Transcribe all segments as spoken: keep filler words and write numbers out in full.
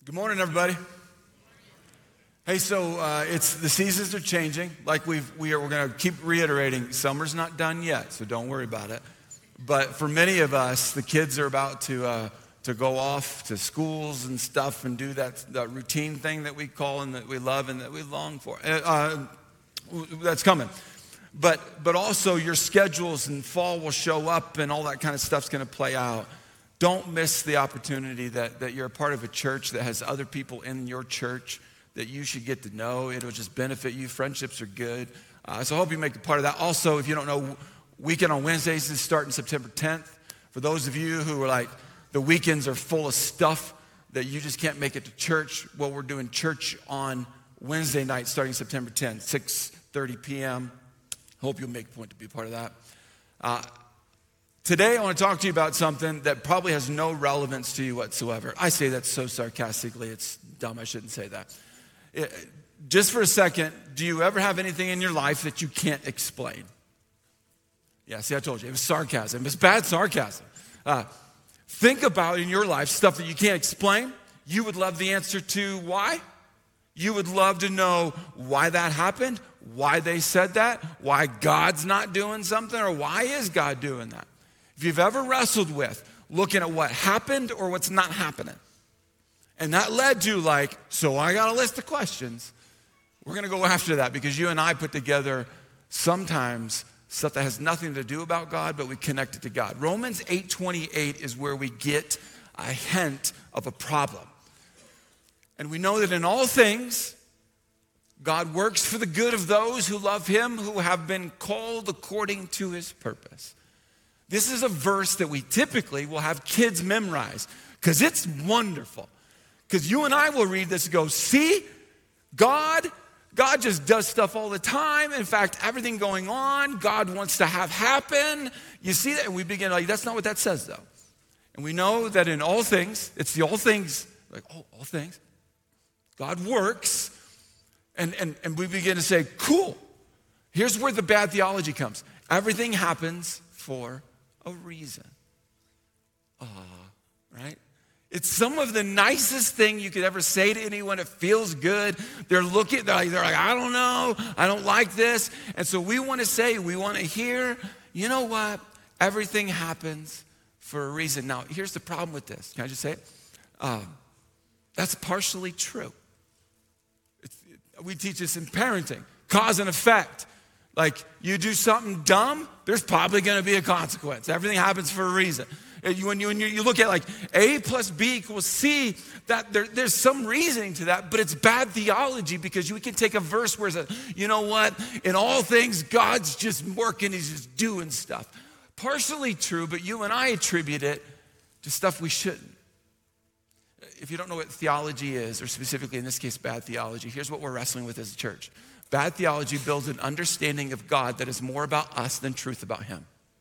Good morning, everybody. Hey, so uh, it's the seasons are changing. Like we've we are we're going to keep reiterating. Summer's not done yet, so don't worry about it. But for many of us, the kids are about to uh, to go off to schools and stuff and do that, that routine thing that we call and that we love and that we long for. Uh, that's coming. But but also your schedules and fall will show up and all that kind of stuff's going to play out. Don't miss the opportunity that, that you're a part of a church that has other people in your church that you should get to know. It'll just benefit you. Friendships are good. Uh, so I hope you make a part of that. Also, if you don't know, Weekend on Wednesdays is starting September tenth. For those of you who are like, the weekends are full of stuff that you just can't make it to church, well, we're doing church on Wednesday night starting September tenth, six thirty p.m. Hope you'll make a point to be a part of that. Uh, Today, I want to talk to you about something that probably has no relevance to you whatsoever. I say that so sarcastically, it's dumb, I shouldn't say that. It, just for a second, do you ever have anything in your life that you can't explain? Yeah, see, I told you, it was sarcasm. It was bad sarcasm. Uh, think about in your life stuff that you can't explain. You would love the answer to why. You would love to know why that happened, why they said that, why God's not doing something, or why is God doing that? If you've ever wrestled with looking at what happened or what's not happening, and that led to like, so I got a list of questions, we're going to go after that because you and I put together sometimes stuff that has nothing to do about God, but we connect it to God. Romans eight twenty-eight is where we get a hint of a problem. And we know that in all things, God works for the good of those who love him, who have been called according to his purpose. This is a verse that we typically will have kids memorize because it's wonderful. Because you and I will read this and go, see, God, God just does stuff all the time. In fact, everything going on, God wants to have happen. You see that? And we begin like, that's not what that says though. And we know that in all things, it's the all things, like, oh, all things. God works. And, and, and we begin to say, cool. Here's where the bad theology comes. Everything happens for a reason. Ah, right? It's some of the nicest thing you could ever say to anyone. It feels good. They're looking, they're like, they're like, I don't know. I don't like this. And so we want to say, we want to hear, you know what? Everything happens for a reason. Now, here's the problem with this. Can I just say it? Uh, that's partially true. It's, it, we teach this in parenting. Cause and effect. Like, you do something dumb, there's probably going to be a consequence. Everything happens for a reason. You, when you, when you, you look at like A plus B equals C, that there, there's some reasoning to that, but it's bad theology because you can take a verse where it's, a, you know what, in all things, God's just working, he's just doing stuff. Partially true, but you and I attribute it to stuff we shouldn't. If you don't know what theology is, or specifically in this case, bad theology, here's what we're wrestling with as a church. Bad theology builds an understanding of God that is more about us than truth about him.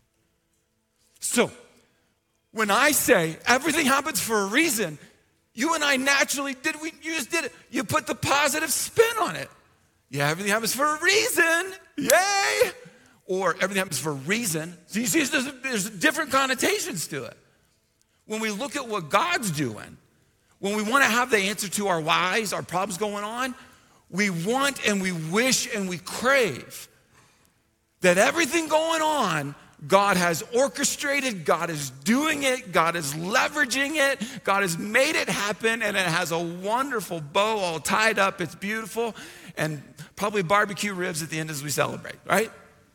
So, when I say everything happens for a reason, you and I naturally did, we, you just did it. You put the positive spin on it. Yeah, everything happens for a reason. Yay! Or everything happens for a reason. So you see, there's, there's different connotations to it. When we look at what God's doing, when we want to have the answer to our whys, our problems going on, we want and we wish and we crave that everything going on, God has orchestrated, God is doing it, God is leveraging it, God has made it happen, and it has a wonderful bow all tied up. It's beautiful, and probably barbecue ribs at the end as we celebrate, right?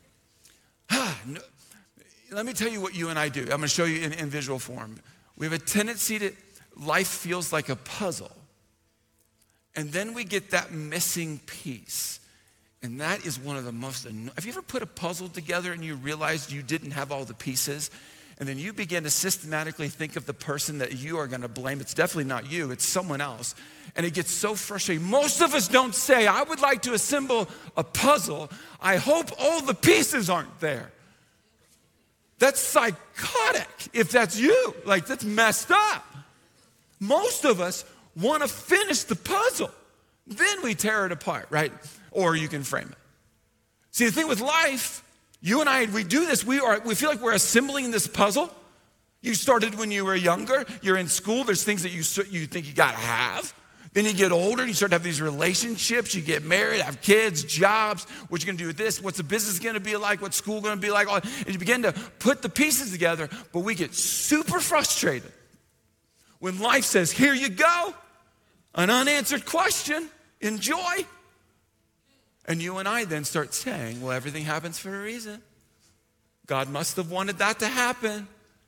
Let me tell you what you and I do. I'm going to show you in, in visual form. We have a tendency to, life feels like a puzzle. And then we get that missing piece. And that is one of the most, anno- have you ever put a puzzle together and you realized you didn't have all the pieces? And then you begin to systematically think of the person that you are going to blame. It's definitely not you, it's someone else. And it gets so frustrating. Most of us don't say, I would like to assemble a puzzle. I hope all the pieces aren't there. That's psychotic if that's you. Like, that's messed up. Most of us want to finish the puzzle. Then we tear it apart, right? Or you can frame it. See, the thing with life, you and I, we do this. We are. We feel like we're assembling this puzzle. You started when you were younger. You're in school. There's things that you you think you got to have. Then you get older, you start to have these relationships, you get married, have kids, jobs, what you're gonna do with this, what's the business gonna be like, what's school gonna be like, and you begin to put the pieces together, but we get super frustrated when life says, here you go, an unanswered question, enjoy. And you and I then start saying, well, everything happens for a reason. God must have wanted that to happen.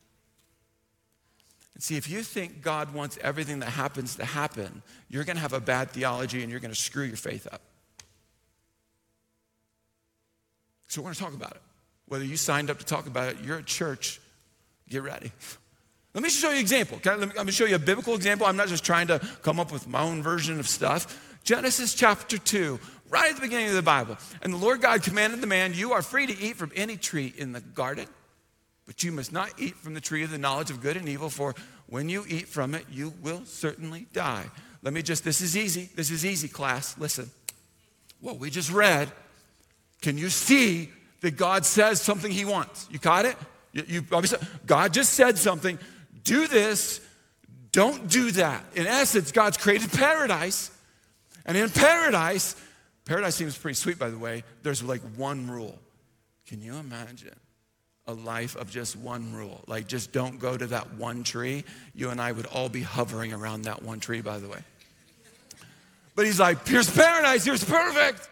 And see, if you think God wants everything that happens to happen, you're going to have a bad theology and you're going to screw your faith up. So we're going to talk about it. Whether you signed up to talk about it, you're at church, get ready. Let me show you an example. Okay? Let me, I'm going to show you a biblical example. I'm not just trying to come up with my own version of stuff. Genesis chapter two, right at the beginning of the Bible. And the Lord God commanded the man, you are free to eat from any tree in the garden, but you must not eat from the tree of the knowledge of good and evil, for when you eat from it, you will certainly die. Let me just, this is easy. This is easy, class. Listen. What we just read, can you see that God says something he wants? You caught it? You, you obviously, God just said something. Do this. Don't do that. In essence, God's created paradise. And in paradise, paradise seems pretty sweet, by the way. There's like one rule. Can you imagine a life of just one rule? Like, just don't go to that one tree. You and I would all be hovering around that one tree, by the way. But he's like, here's paradise, here's perfect.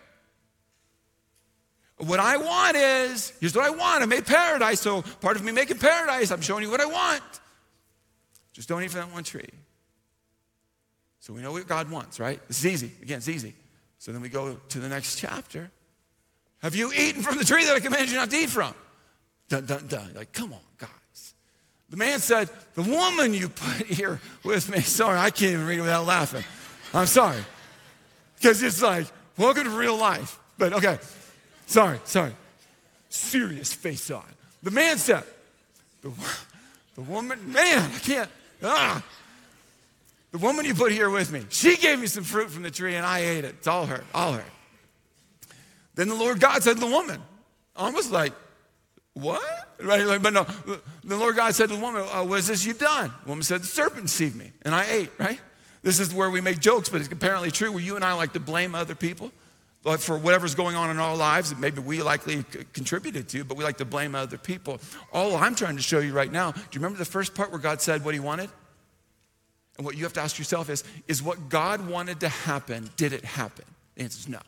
What I want is, here's what I want. I made paradise, so part of me making paradise, I'm showing you what I want. Just don't eat from that one tree. So we know what God wants, right? This is easy. Again, it's easy. So then we go to the next chapter. Have you eaten from the tree that I commanded you not to eat from? Dun, dun, dun. Like, come on, guys. The man said, the woman you put here with me, sorry, I can't even read it without laughing. I'm sorry. Because it's like, welcome to real life. But okay, sorry, sorry. Serious face on. The man said, the, the woman, man, I can't, ah. The woman you put here with me, she gave me some fruit from the tree and I ate it. It's all her, all her. Then the Lord God said to the woman, almost like, what? Right? Like, but no, the Lord God said to the woman, oh, what is this you've done? The woman said, the serpent deceived me, and I ate, right? This is where we make jokes, but it's apparently true, where you and I like to blame other people for whatever's going on in our lives that maybe we likely contributed to, but we like to blame other people. All I'm trying to show you right now, do you remember the first part where God said what he wanted? And what you have to ask yourself is, is what God wanted to happen, did it happen? The answer is no.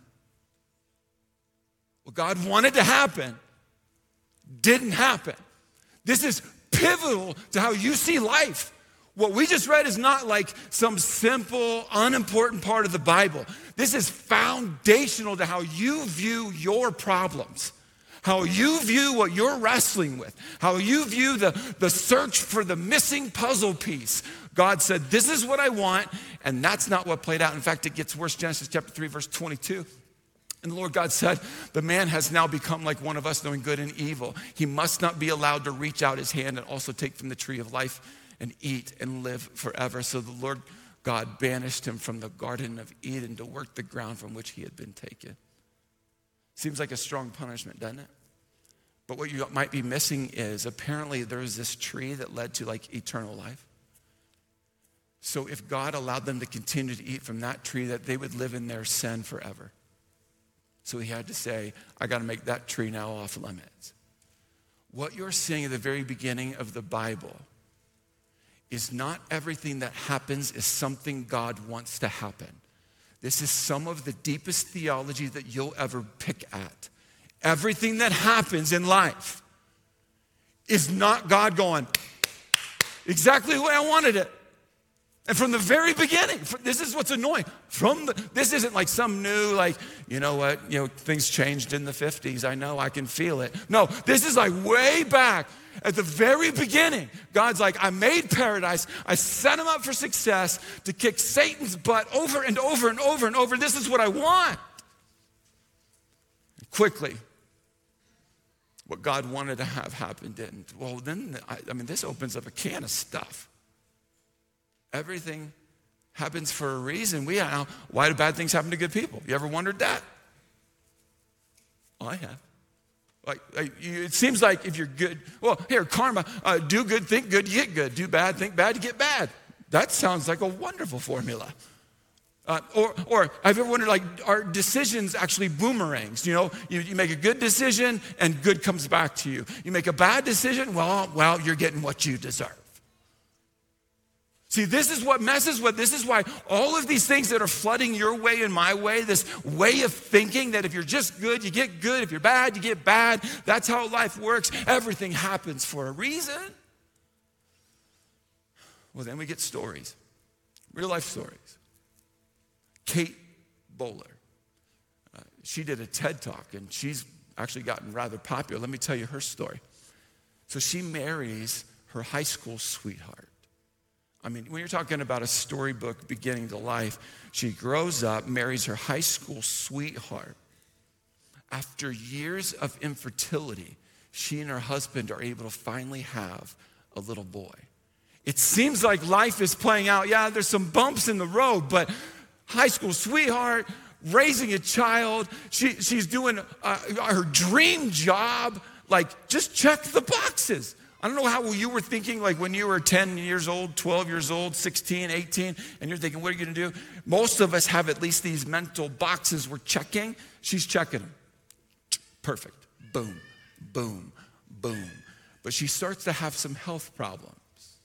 What God wanted to happen didn't happen. This is pivotal to how you see life. What we just read is not like some simple, unimportant part of the Bible. This is foundational to how you view your problems, how you view what you're wrestling with, how you view the, the search for the missing puzzle piece. God said, this is what I want, and that's not what played out. In fact, it gets worse. Genesis chapter three, verse twenty-two. And the Lord God said, the man has now become like one of us, knowing good and evil. He must not be allowed to reach out his hand and also take from the tree of life and eat and live forever. So the Lord God banished him from the Garden of Eden to work the ground from which he had been taken. Seems like a strong punishment, doesn't it? But what you might be missing is apparently there was this tree that led to like eternal life. So if God allowed them to continue to eat from that tree, that they would live in their sin forever. So he had to say, I got to make that tree now off limits. What you're seeing at the very beginning of the Bible is not everything that happens is something God wants to happen. This is some of the deepest theology that you'll ever pick at. Everything that happens in life is not God going, exactly the way I wanted it. And from the very beginning, this is what's annoying. From the, this isn't like some new, like, you know what, you know, things changed in the fifties. I know, I can feel it. No, this is like way back at the very beginning. God's like, I made paradise. I set him up for success to kick Satan's butt over and over and over and over. This is what I want. Quickly, what God wanted to have happen didn't. Well, then, I, I mean, this opens up a can of stuff. Everything happens for a reason. We now, why do bad things happen to good people? You ever wondered that? Oh, I have. Like, like you, it seems like if you're good, well, here, karma, uh, do good, think good, you get good. Do bad, think bad, you get bad. That sounds like a wonderful formula. Uh, or, or have you ever wondered, like, are decisions actually boomerangs? You know, you, you make a good decision and good comes back to you. You make a bad decision, well, well, you're getting what you deserve. See, this is what messes with, this is why all of these things that are flooding your way and my way, this way of thinking that if you're just good, you get good. If you're bad, you get bad. That's how life works. Everything happens for a reason. Well, then we get stories, real life stories. Kate Bowler, uh, she did a TED Talk, and she's actually gotten rather popular. Let me tell you her story. So she marries her high school sweetheart. I mean, when you're talking about a storybook beginning to life, she grows up, marries her high school sweetheart. After years of infertility, she and her husband are able to finally have a little boy. It seems like life is playing out. Yeah, there's some bumps in the road, but high school sweetheart, raising a child. She, she's doing uh, her dream job. Like, just check the boxes. I don't know how you were thinking, like when you were ten years old, twelve years old, sixteen, eighteen, and you're thinking, what are you going to do? Most of us have at least these mental boxes we're checking. She's checking them. Perfect. Boom, boom, boom. But she starts to have some health problems.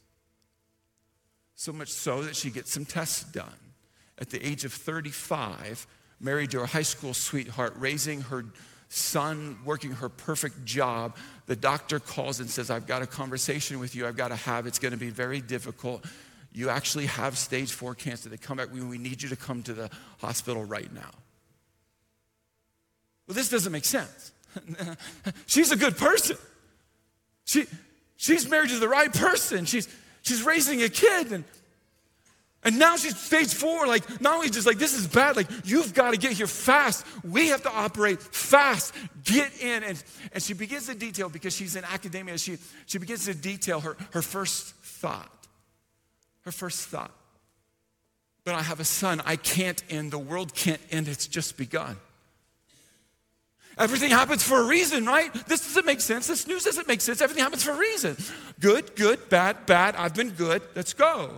So much so that she gets some tests done. At the age of thirty-five, married to her high school sweetheart, raising her son, working her perfect job, the doctor calls and says, I've got a conversation with you I've got to have. It's going to be very difficult. You actually have stage four cancer. They come back, we, we need you to come to the hospital right now. Well, this doesn't make sense. She's a good person. She, she's married to the right person. She's, she's raising a kid, and And now she's stage four, like, not only just like, this is bad, like, you've got to get here fast. We have to operate fast. Get in. And, and she begins to detail, because she's in academia, she, she begins to detail her, her first thought. Her first thought. But I have a son. I can't end. The world can't end. It's just begun. Everything happens for a reason, right? This doesn't make sense. This news doesn't make sense. Everything happens for a reason. Good, good, bad, bad. I've been good. Let's go.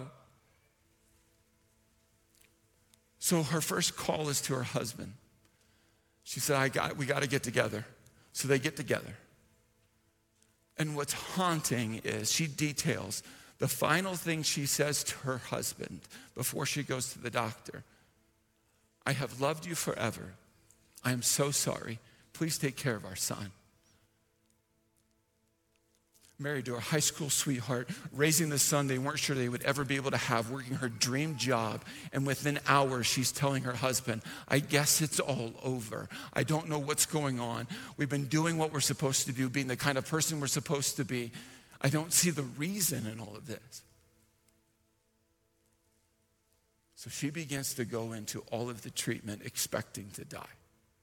So her first call is to her husband. She said, I got, we got to get together. So they get together. And what's haunting is she details the final thing she says to her husband before she goes to the doctor. I have loved you forever. I am so sorry. Please take care of our son. Married to her high school sweetheart, raising the son they weren't sure they would ever be able to have, working her dream job. And within hours, she's telling her husband, I guess it's all over. I don't know what's going on. We've been doing what we're supposed to do, being the kind of person we're supposed to be. I don't see the reason in all of this. So she begins to go into all of the treatment, expecting to die.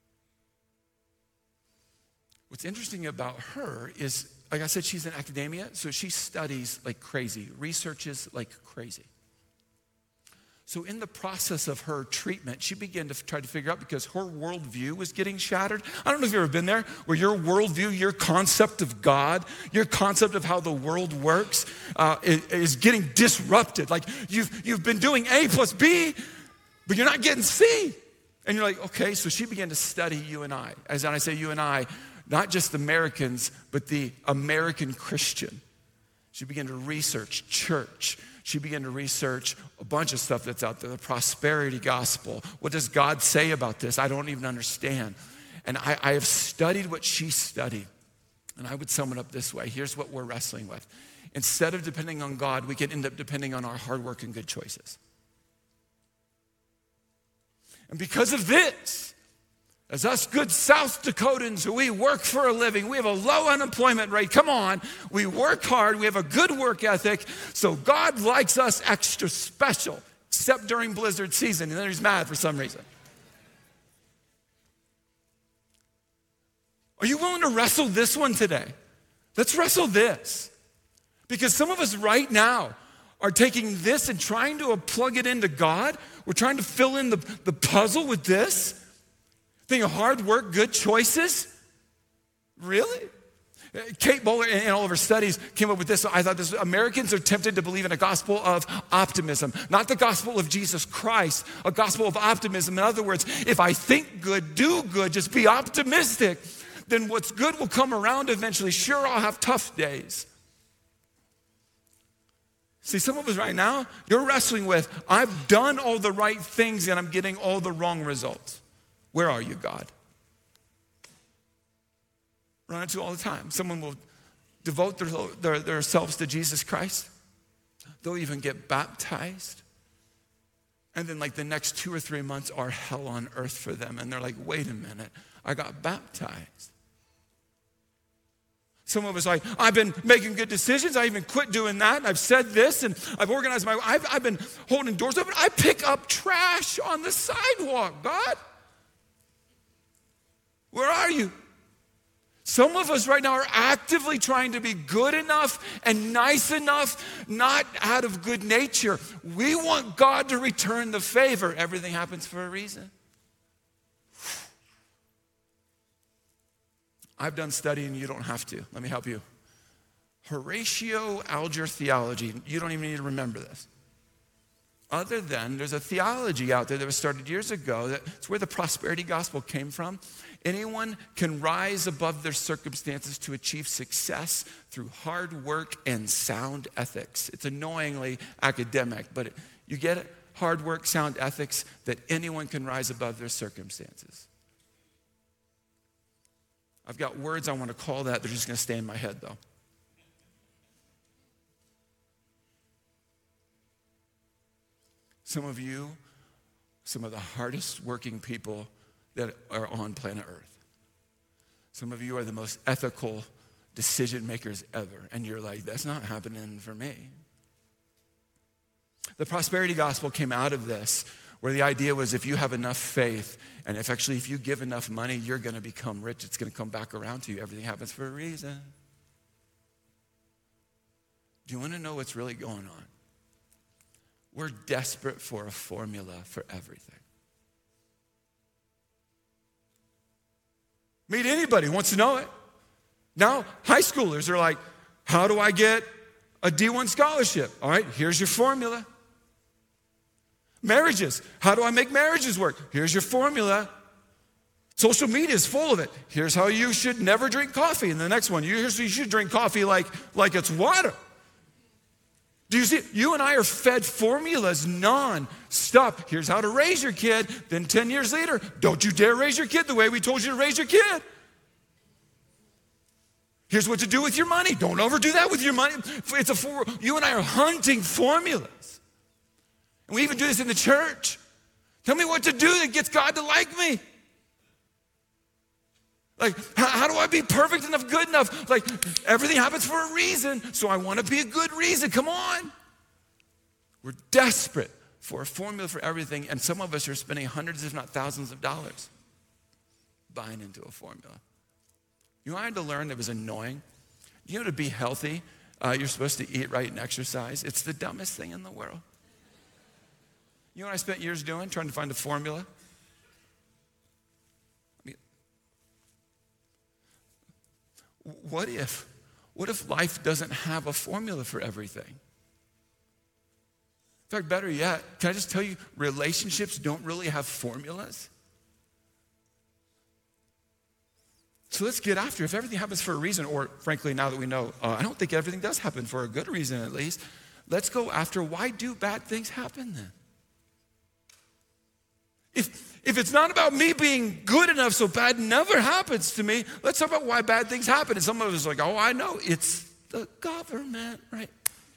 What's interesting about her is, like I said, she's in academia, so she studies like crazy, researches like crazy. So in the process of her treatment, she began to try to figure out, because her worldview was getting shattered. I don't know if you've ever been there, where your worldview, your concept of God, your concept of how the world works uh, is, is getting disrupted. Like you've, you've been doing A plus B, but you're not getting C. And you're like, okay, so she began to study you and I. As I say you and I, not just Americans, but the American Christian. She began to research church. She began to research a bunch of stuff that's out there, the prosperity gospel. What does God say about this? I don't even understand. And I, I have studied what she studied. And I would sum it up this way. Here's what we're wrestling with. Instead of depending on God, we can end up depending on our hard work and good choices. And because of this, as us good South Dakotans who we work for a living, we have a low unemployment rate. Come on, we work hard, we have a good work ethic, so God likes us extra special, except during blizzard season, and then he's mad for some reason. Are you willing to wrestle this one today? Let's wrestle this. Because some of us right now are taking this and trying to plug it into God. We're trying to fill in the, the puzzle with this. Think of hard work, good choices? Really? Kate Bowler, in all of her studies, came up with this. I thought this, Americans are tempted to believe in a gospel of optimism, not the gospel of Jesus Christ, a gospel of optimism. In other words, if I think good, do good, just be optimistic, then what's good will come around eventually. Sure, I'll have tough days. See, some of us right now, you're wrestling with, I've done all the right things and I'm getting all the wrong results. Where are you, God? Run into all the time. Someone will devote their, their, themselves to Jesus Christ. They'll even get baptized. And then like the next two or three months are hell on earth for them. And they're like, wait a minute, I got baptized. Some of us are like, I've been making good decisions. I even quit doing that. I've said this and I've organized my, I've, I've been holding doors open. I pick up trash on the sidewalk, God. Where are you? Some of us right now are actively trying to be good enough and nice enough, not out of good nature. We want God to return the favor. Everything happens for a reason. I've done studying, you don't have to. Let me help you. Horatio Alger theology. You don't even need to remember this. Other than there's a theology out there that was started years ago. That's where the prosperity gospel came from. Anyone can rise above their circumstances to achieve success through hard work and sound ethics. It's annoyingly academic, but it, you get it? Hard work, sound ethics, that anyone can rise above their circumstances. I've got words I want to call that. They're just going to stay in my head, though. Some of you, some of the hardest working people that are on planet Earth. Some of you are the most ethical decision makers ever. And you're like, that's not happening for me. The prosperity gospel came out of this, where the idea was if you have enough faith, and if actually if you give enough money, you're going to become rich. It's going to come back around to you. Everything happens for a reason. Do you want to know what's really going on? We're desperate for a formula for everything. Meet anybody who wants to know it. Now, high schoolers are like, how do I get a D one scholarship? All right, here's your formula. Marriages, how do I make marriages work? Here's your formula. Social media is full of it. Here's how you should never drink coffee. And the next one, here's how you should drink coffee like, like it's water. Do you see? You and I are fed formulas non-stop. Here's how to raise your kid. Then ten years later, don't you dare raise your kid the way we told you to raise your kid. Here's what to do with your money. Don't overdo that with your money. It's a for, you and I are hunting formulas. And we even do this in the church. Tell me what to do that gets God to like me. Like, how, how do I be perfect enough, good enough? Like, everything happens for a reason, so I want to be a good reason. Come on. We're desperate for a formula for everything, and some of us are spending hundreds, if not thousands of dollars buying into a formula. You know, I had to learn that was annoying. You know, to be healthy, uh, you're supposed to eat right and exercise. It's the dumbest thing in the world. You know what I spent years doing? Trying to find a formula. What if, what if life doesn't have a formula for everything? In fact, better yet, can I just tell you, relationships don't really have formulas. So let's get after it. If everything happens for a reason, or frankly, now that we know, uh, I don't think everything does happen for a good reason at least, let's go after why do bad things happen then? If, if it's not about me being good enough so bad never happens to me, let's talk about why bad things happen. And some of us are like, oh, I know, it's the government, right?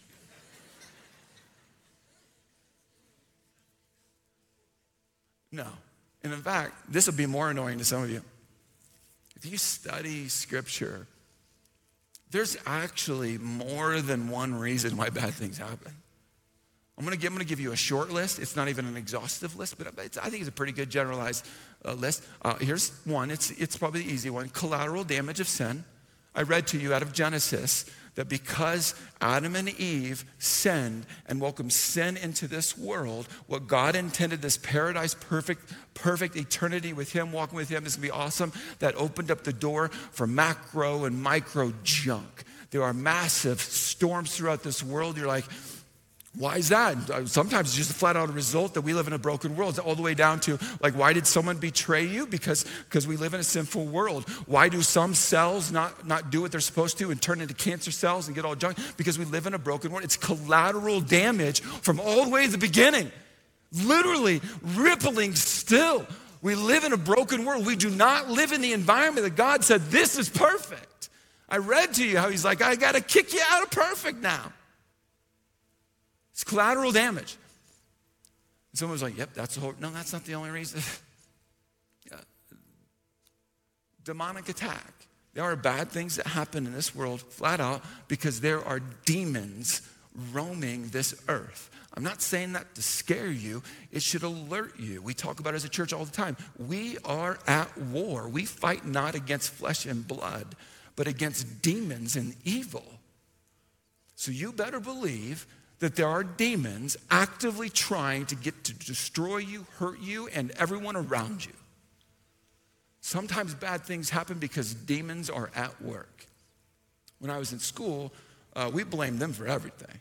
No. And in fact, this will be more annoying to some of you. If you study Scripture, there's actually more than one reason why bad things happen. I'm going to give, I'm going to give you a short list. It's not even an exhaustive list, but it's, I think it's a pretty good generalized uh, list. Uh, here's one. It's, it's probably the easy one. Collateral damage of sin. I read to you out of Genesis that because Adam and Eve sinned and welcomed sin into this world, what God intended, this paradise, perfect, perfect eternity with him, walking with him, is going to be awesome, that opened up the door for macro and micro junk. There are massive storms throughout this world. You're like, why is that? Sometimes it's just a flat out a result that we live in a broken world. It's all the way down to, like, why did someone betray you? Because, because we live in a sinful world. Why do some cells not, not do what they're supposed to and turn into cancer cells and get all junk? Because we live in a broken world. It's collateral damage from all the way to the beginning. Literally rippling still. We live in a broken world. We do not live in the environment that God said, this is perfect. I read to you how he's like, I got to kick you out of perfect now. It's collateral damage. And someone was like, yep, that's the whole, no, that's not the only reason. Yeah. Demonic attack. There are bad things that happen in this world flat out because there are demons roaming this earth. I'm not saying that to scare you. It should alert you. We talk about it as a church all the time. We are at war. We fight not against flesh and blood, but against demons and evil. So you better believe that there are demons actively trying to get to destroy you, hurt you, and everyone around you. Sometimes bad things happen because demons are at work. When I was in school, uh, we blamed them for everything.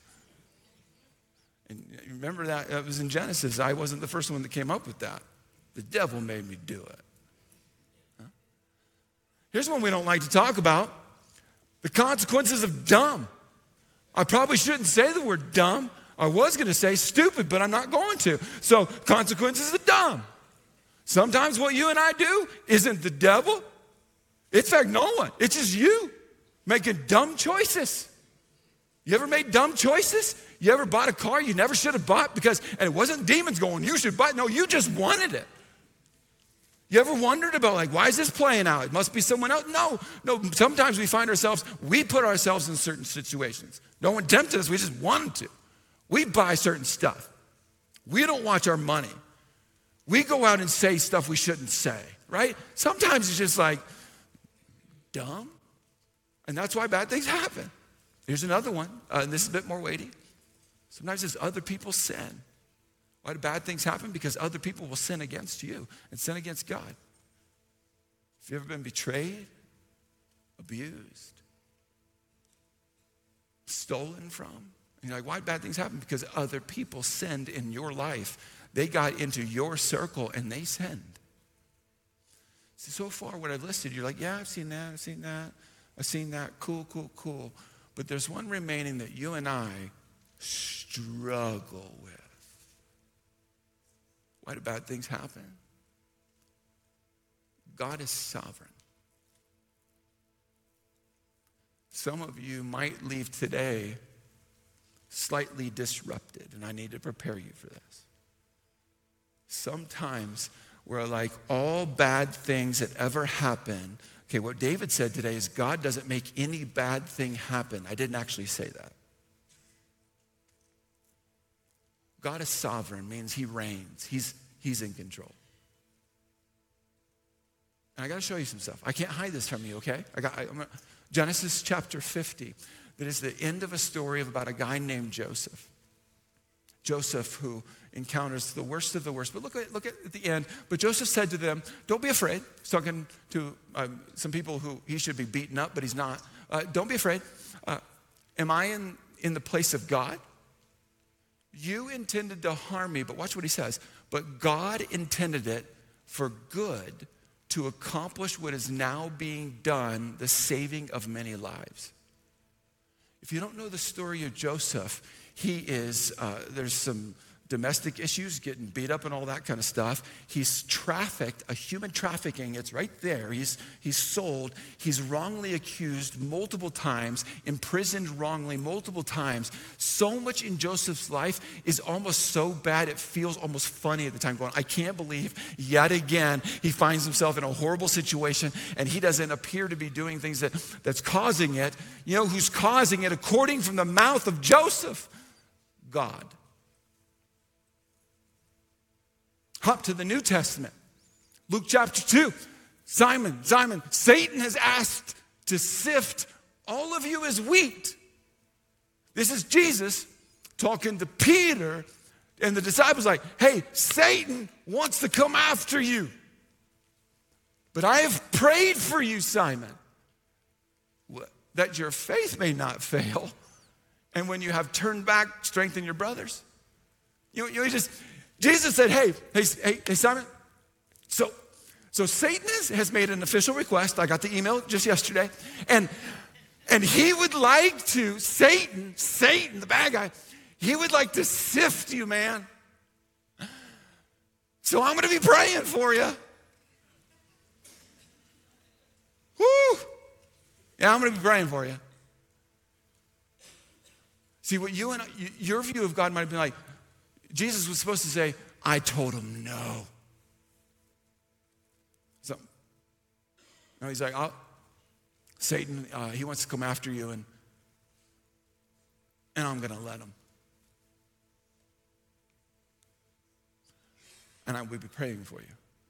And you remember that? It was in Genesis. I wasn't the first one that came up with that. The devil made me do it. Huh? Here's one we don't like to talk about. The consequences of dumb. I probably shouldn't say the word dumb. I was going to say stupid, but I'm not going to. So consequences of dumb. Sometimes what you and I do isn't the devil. It's in fact no one. It's just you making dumb choices. You ever made dumb choices? You ever bought a car you never should have bought because, and it wasn't demons going, you should buy it. No, you just wanted it. You ever wondered about, like, why is this playing out? It must be someone else. No, no, sometimes we find ourselves, we put ourselves in certain situations. No one tempted us, we just wanted to. We buy certain stuff. We don't watch our money. We go out and say stuff we shouldn't say, right? Sometimes it's just like, dumb. And that's why bad things happen. Here's another one, uh, and this is a bit more weighty. Sometimes it's other people's sin. Why do bad things happen? Because other people will sin against you and sin against God. Have you ever been betrayed, abused, stolen from? And you're like, why did bad things happen? Because other people sinned in your life. They got into your circle and they sinned. See, so far what I've listed, you're like, yeah, I've seen that, I've seen that, I've seen that, cool, cool, cool. But there's one remaining that you and I struggle with. Why do bad things happen? God is sovereign. Some of you might leave today slightly disrupted, and I need to prepare you for this. Sometimes we're like, all bad things that ever happen. Okay, what David said today is God doesn't make any bad thing happen. I didn't actually say that. God is sovereign, means he reigns. He's, he's in control. And I got to show you some stuff. I can't hide this from you, okay? I got I, I'm gonna, Genesis chapter fifty. That is the end of a story of about a guy named Joseph. Joseph who encounters the worst of the worst. But look at, look at the end. But Joseph said to them, don't be afraid. He's talking to um, some people who he should be beaten up, but he's not. Uh, don't be afraid. Uh, am I in, in the place of God? You intended to harm me, but watch what he says. But God intended it for good to accomplish what is now being done, the saving of many lives. If you don't know the story of Joseph, he is, uh, there's some domestic issues, getting beat up and all that kind of stuff. He's trafficked, a human trafficking, it's right there. He's, he's sold. He's wrongly accused multiple times, imprisoned wrongly multiple times. So much in Joseph's life is almost so bad it feels almost funny at the time, going, I can't believe yet again he finds himself in a horrible situation and he doesn't appear to be doing things that, that's causing it. You know who's causing it according from the mouth of Joseph? God. Hop to the New Testament. Luke chapter two. Simon, Simon, Satan has asked to sift all of you is wheat. This is Jesus talking to Peter and the disciples like, hey, Satan wants to come after you. But I have prayed for you, Simon, that your faith may not fail. And when you have turned back, strengthen your brothers. You, you just, Jesus said, hey, hey, hey, hey Simon, so, so Satan has, has made an official request. I got the email just yesterday. And, and he would like to, Satan, Satan, the bad guy, he would like to sift you, man. So I'm going to be praying for you. Woo! Yeah, I'm going to be praying for you. See, what you and I, your view of God might have been like, Jesus was supposed to say, I told him no. So, no, he's like, oh, Satan, uh, he wants to come after you, and, and I'm going to let him. And I will be praying for you.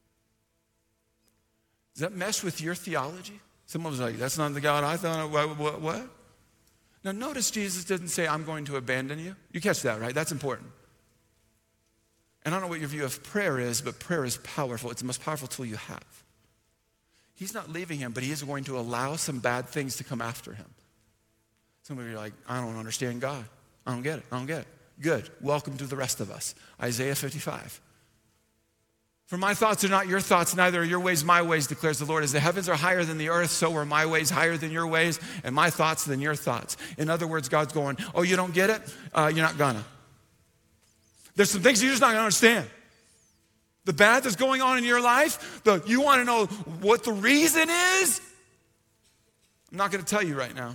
Does that mesh with your theology? Someone was like, that's not the God I thought. What, what, what? Now notice Jesus didn't say, I'm going to abandon you. You catch that, right? That's important. And I don't know what your view of prayer is, but prayer is powerful. It's the most powerful tool you have. He's not leaving him, but he is going to allow some bad things to come after him. Some of you are like, I don't understand God. I don't get it. I don't get it. Good. Welcome to the rest of us. Isaiah fifty-five. For my thoughts are not your thoughts, neither are your ways my ways, declares the Lord. As the heavens are higher than the earth, so are my ways higher than your ways, and my thoughts than your thoughts. In other words, God's going, oh, you don't get it? Uh, you're not gonna. There's some things you're just not gonna understand. The bad that's going on in your life, the, you wanna know what the reason is? I'm not gonna tell you right now.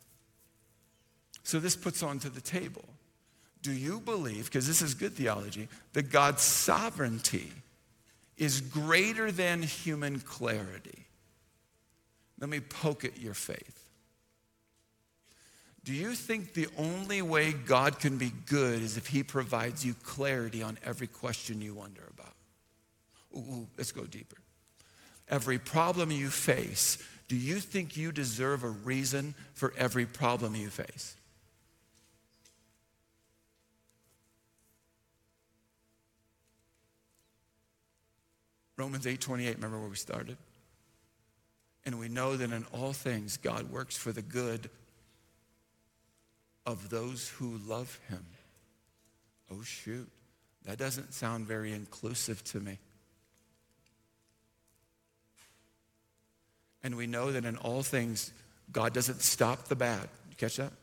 So this puts onto the table. Do you believe, because this is good theology, that God's sovereignty is greater than human clarity? Let me poke at your faith. Do you think the only way God can be good is if he provides you clarity on every question you wonder about? Ooh, ooh, let's go deeper. Every problem you face, do you think you deserve a reason for every problem you face? Romans eight twenty-eight, remember where we started? And we know that in all things God works for the good of those who love him. Oh shoot, that doesn't sound very inclusive to me. And we know that in all things God doesn't stop the bad. You catch that?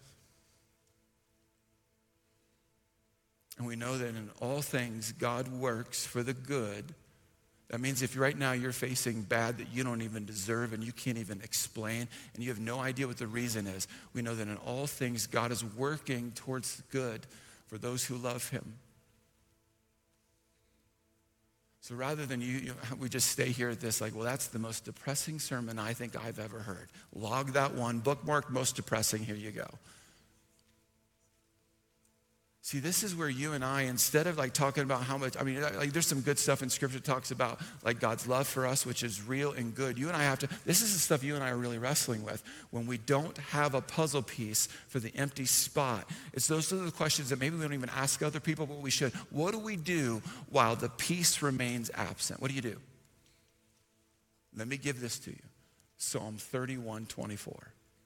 And we know that in all things God works for the good. That means if right now you're facing bad that you don't even deserve and you can't even explain and you have no idea what the reason is, we know that in all things God is working towards good for those who love him. So rather than you, you we just stay here at this like, well, that's the most depressing sermon I think I've ever heard. Log that one, bookmark most depressing, here you go. See, this is where you and I, instead of like talking about how much, I mean, like there's some good stuff in Scripture that talks about like God's love for us, which is real and good. You and I have to, this is the stuff you and I are really wrestling with. When we don't have a puzzle piece for the empty spot, it's those are the questions that maybe we don't even ask other people, but we should. What do we do while the piece remains absent? What do you do? Let me give this to you. Psalm thirty-one twenty-four.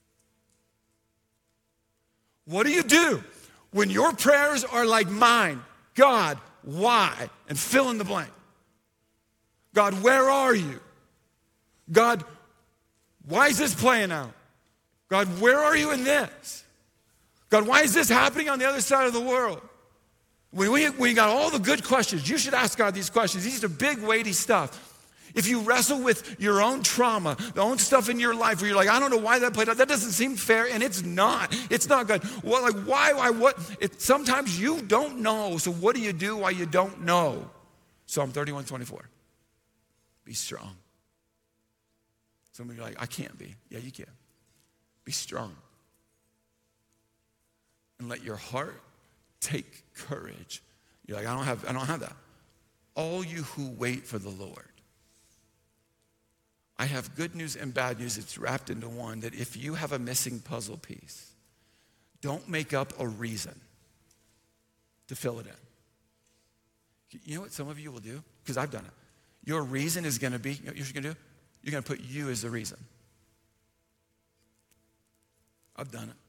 What do you do when your prayers are like mine? God, why? And fill in the blank. God, where are you? God, why is this playing out? God, where are you in this? God, why is this happening on the other side of the world? When we, we got all the good questions, you should ask God these questions. These are big, weighty stuff. If you wrestle with your own trauma, the own stuff in your life where you're like, I don't know why that played out, that doesn't seem fair, and it's not. It's not good. Well, like, why, why, what? It, sometimes you don't know, so what do you do while you don't know? Psalm thirty-one twenty-four. Be strong. Some of you are like, I can't be. Yeah, you can. Be strong. And let your heart take courage. You're like, I don't have, I don't have that. All you who wait for the Lord. I have good news and bad news. It's wrapped into one, that if you have a missing puzzle piece, don't make up a reason to fill it in. You know what some of you will do? Because I've done it. Your reason is going to be, you know what you're going to do? You're going to put you as the reason. I've done it.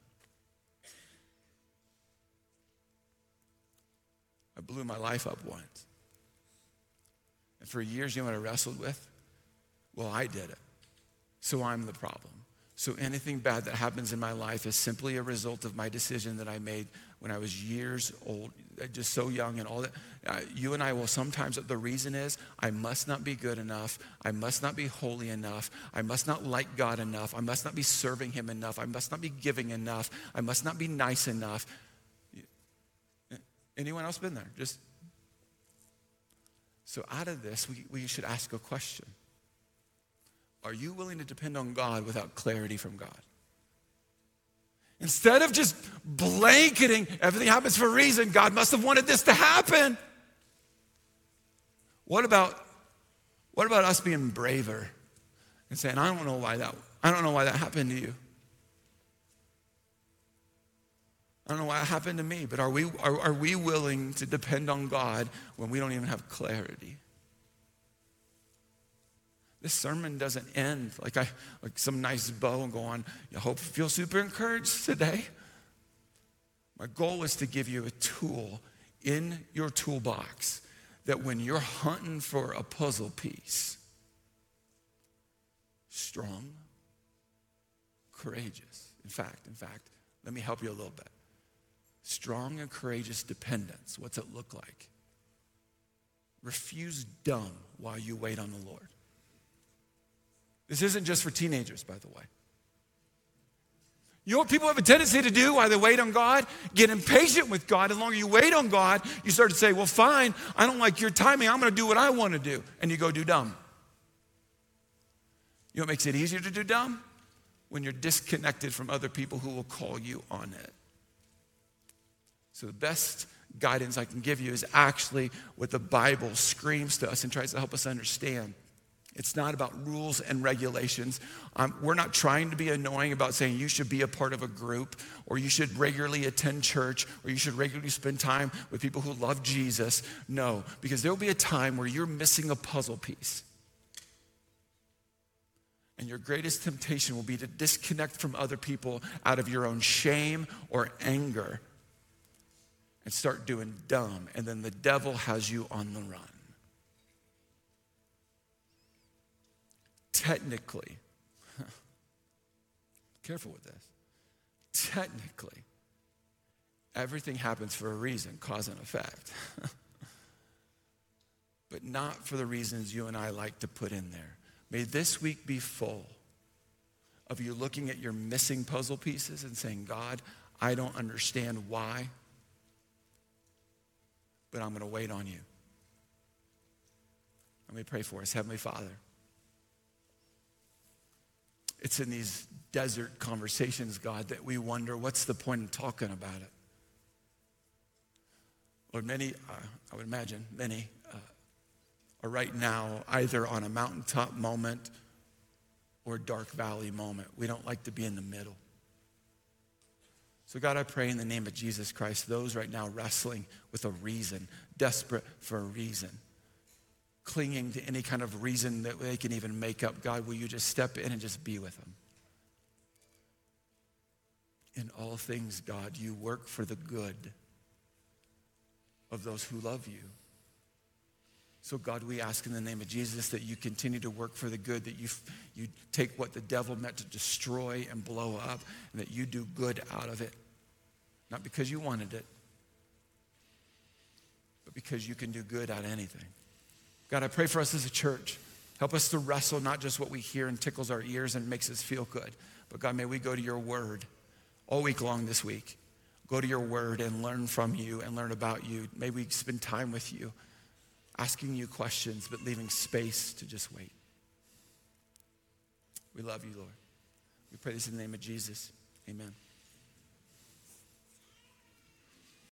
I blew my life up once. And for years, you know what I wrestled with? Well, I did it, so I'm the problem. So anything bad that happens in my life is simply a result of my decision that I made when I was years old, just so young and all that. Uh, you and I will sometimes, the reason is I must not be good enough. I must not be holy enough. I must not like God enough. I must not be serving him enough. I must not be giving enough. I must not be nice enough. Anyone else been there? Just so out of this, we, we should ask a question. Are you willing to depend on God without clarity from God? Instead of just blanketing, everything happens for a reason, God must have wanted this to happen. What about, what about us being braver and saying, I don't know why that, I don't know why that happened to you. I don't know why it happened to me, but are we, are, are we willing to depend on God when we don't even have clarity? This sermon doesn't end like I like some nice bow and go on, I hope you feel super encouraged today. My goal is to give you a tool in your toolbox that when you're hunting for a puzzle piece, strong, courageous. In fact, in fact, let me help you a little bit. Strong and courageous dependence. What's it look like? Refuse dumb while you wait on the Lord. This isn't just for teenagers, by the way. You know what people have a tendency to do while they wait on God? Get impatient with God. The longer you wait on God, you start to say, well, fine, I don't like your timing. I'm going to do what I want to do. And you go do dumb. You know what makes it easier to do dumb? When you're disconnected from other people who will call you on it. So the best guidance I can give you is actually what the Bible screams to us and tries to help us understand. It's not about rules and regulations. Um, we're not trying to be annoying about saying you should be a part of a group, or you should regularly attend church, or you should regularly spend time with people who love Jesus. No, because there will be a time where you're missing a puzzle piece. And your greatest temptation will be to disconnect from other people out of your own shame or anger and start doing dumb. And then the devil has you on the run. Technically, careful with this. Technically, everything happens for a reason, cause and effect. But not for the reasons you and I like to put in there. May this week be full of you looking at your missing puzzle pieces and saying, God, I don't understand why, but I'm going to wait on you. Let me pray for us. Heavenly Father, it's in these desert conversations, God, that we wonder, what's the point in talking about it? Lord, many, uh, I would imagine, many uh, are right now either on a mountaintop moment or a dark valley moment. We don't like to be in the middle. So God, I pray in the name of Jesus Christ, those right now wrestling with a reason, desperate for a reason, clinging to any kind of reason that they can even make up, God, will you just step in and just be with them? In all things, God, you work for the good of those who love you. So God, we ask in the name of Jesus that you continue to work for the good, that you, you take what the devil meant to destroy and blow up, and that you do good out of it. Not because you wanted it, but because you can do good out of anything. God, I pray for us as a church. Help us to wrestle not just what we hear and tickles our ears and makes us feel good, but God, may we go to your word all week long this week. Go to your word and learn from you and learn about you. May we spend time with you, asking you questions, but leaving space to just wait. We love you, Lord. We pray this in the name of Jesus. Amen.